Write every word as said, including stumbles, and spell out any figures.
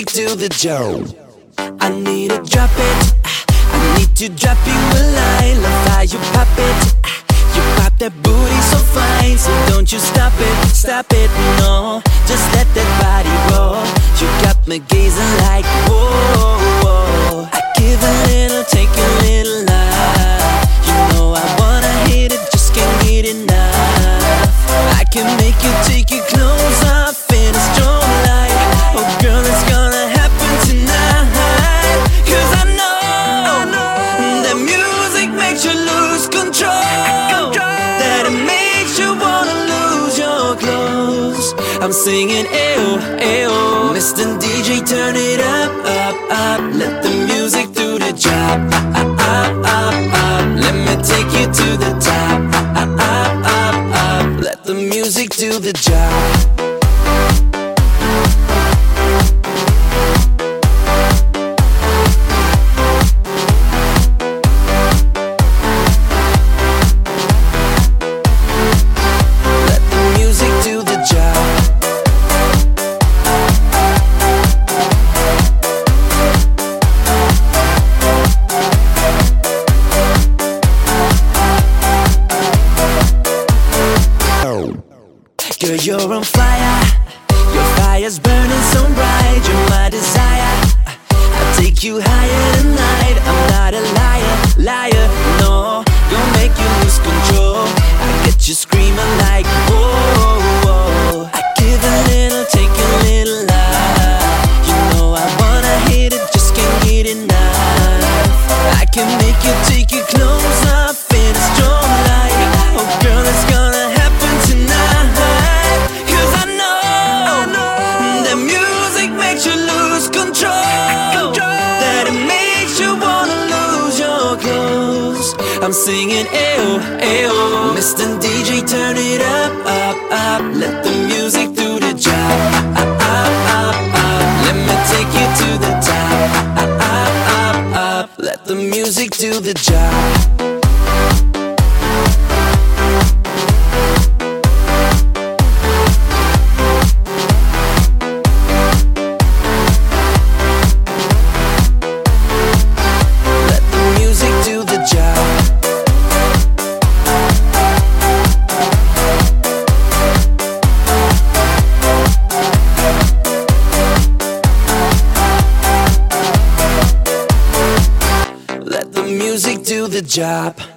do the job. I need to drop it, I need to drop you a line. Love how you pop it, you pop that booty so fine. So don't you stop it, stop it, no. Just let that body roll. You got me gazing like whoa, whoa. I give a little, take a little love. You know I wanna hit it, just can't get enough. I can make you take your clothes off in a strong light. Oh girl, it's gonna happen tonight. Cause I know that music makes you lose control, that it makes you wanna lose your clothes. I'm singing ayo, ayo. Mister D J, turn it up, up, up. Let the music do the job. Up, up, up, up. Let me take you to the top. Up, up, up, up. Let the music do the job. Girl, you're on fire, your fire's burning so bright. You're my desire, I'll take you higher tonight. I'm not a liar, liar, no. Gonna make you lose control. I get you screaming like whoa, whoa. I give a little, take a little love. You know I wanna hit it, just can't get enough. I can make you take your clothes off in a strong light. Oh girl, it's gonna happen tonight. I'm singing ayo, ayo. Mister D J, turn it up, up, up. Let the music do the job. Up, up, up, up. Let me take you to the top. Up, up, up, up. Let the music do the job. Music do the job.